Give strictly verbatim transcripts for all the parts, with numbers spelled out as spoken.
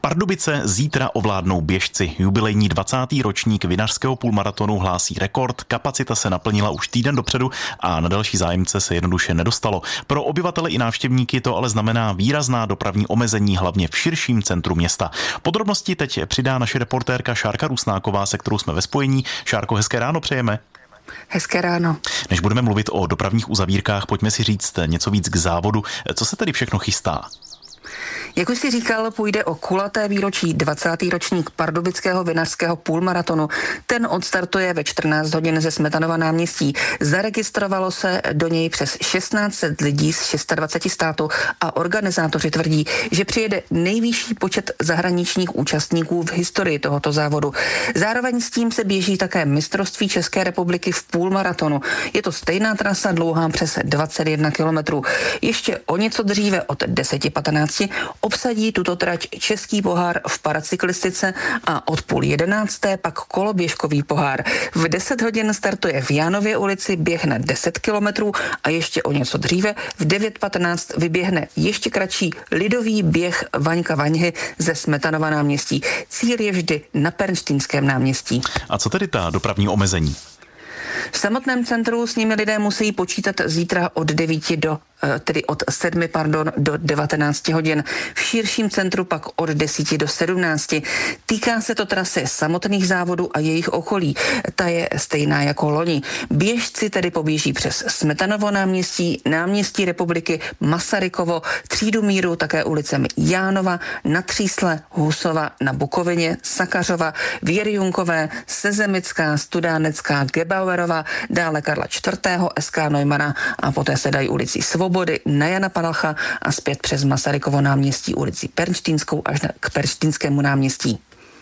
Pardubice zítra ovládnou běžci. Jubilejní dvacátý ročník vinařského půlmaratonu hlásí rekord, kapacita se naplnila už týden dopředu a na další zájemce se jednoduše nedostalo. Pro obyvatele i návštěvníky to ale znamená výrazná dopravní omezení, hlavně v širším centru města. Podrobnosti teď přidá naše reportérka Šárka Rusnáková, se kterou jsme ve spojení. Šárko, hezké ráno přejeme. Hezké ráno. Než budeme mluvit o dopravních uzavírkách, pojďme si říct něco víc k závodu. Co se tedy všechno chystá? Jak už si říkal, půjde o kulaté výročí dvacátý ročník pardubického vinařského půlmaratonu. Ten odstartuje ve čtrnáct hodin ze Smetanova náměstí. Zaregistrovalo se do něj přes šestnáct set lidí z dvaceti šesti států a organizátoři tvrdí, že přijede nejvyšší počet zahraničních účastníků v historii tohoto závodu. Zároveň s tím se běží také mistrovství České republiky v půlmaratonu. Je to stejná trasa dlouhá přes dvacet jedna kilometrů. Ještě o něco dříve od deset patnáct obsadí tuto trať český pohár v paracyklistice a od půl jedenácté pak koloběžkový pohár. V deset hodin startuje v Jánově ulici běh na deset kilometrů a ještě o něco dříve v devět patnáct vyběhne ještě kratší lidový běh Vaňka Vaňhy ze Smetanova náměstí. Cíl je vždy na Pernštejnském náměstí. A co tedy ta dopravní omezení? V samotném centru s nimi lidé musí počítat zítra od devíti do tedy od sedmi, pardon, do devatenácti hodin. V širším centru pak od deseti do sedmnácti. Týká se to trasy samotných závodů a jejich okolí. Ta je stejná jako loni. Běžci tedy poběží přes Smetanovo náměstí, náměstí Republiky, Masarykovo, Třídu míru, také ulicemi Jánova, Na Třísle, Husova, na Bukovině, Sakařova, Věry Junkové, Sezemická, Studánecká, Gebauerova, dále Karla čtvrtého, S K Neumana a poté se dají ulicí Svobody, na Jana Palacha a zpět přes Masarykovo náměstí, ulici Pernštejnskou až k Pernštejnskému náměstí.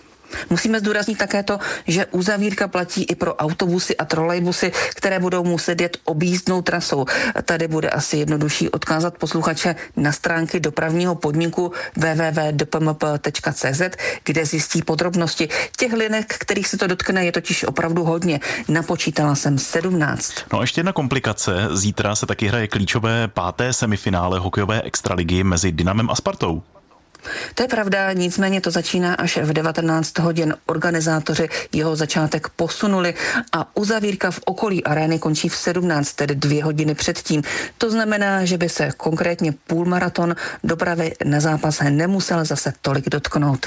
Musíme zdůraznit také to, že uzavírka platí i pro autobusy a trolejbusy, které budou muset jet objízdnou trasou. Tady bude asi jednodušší odkázat posluchače na stránky dopravního podniku w w w tečka d p m p tečka c z, kde zjistí podrobnosti. Těch linek, kterých se to dotkne, je totiž opravdu hodně. Napočítala jsem sedmnáct. No a ještě jedna komplikace. Zítra se taky hraje klíčové páté semifinále hokejové extraligy mezi Dynamem a Spartou. To je pravda, nicméně to začíná až v devatenáct hodin. Organizátoři jeho začátek posunuli a uzavírka v okolí arény končí v sedmnáct, tedy dvě hodiny předtím. To znamená, že by se konkrétně půlmaraton dopravy na zápas nemusel zase tolik dotknout.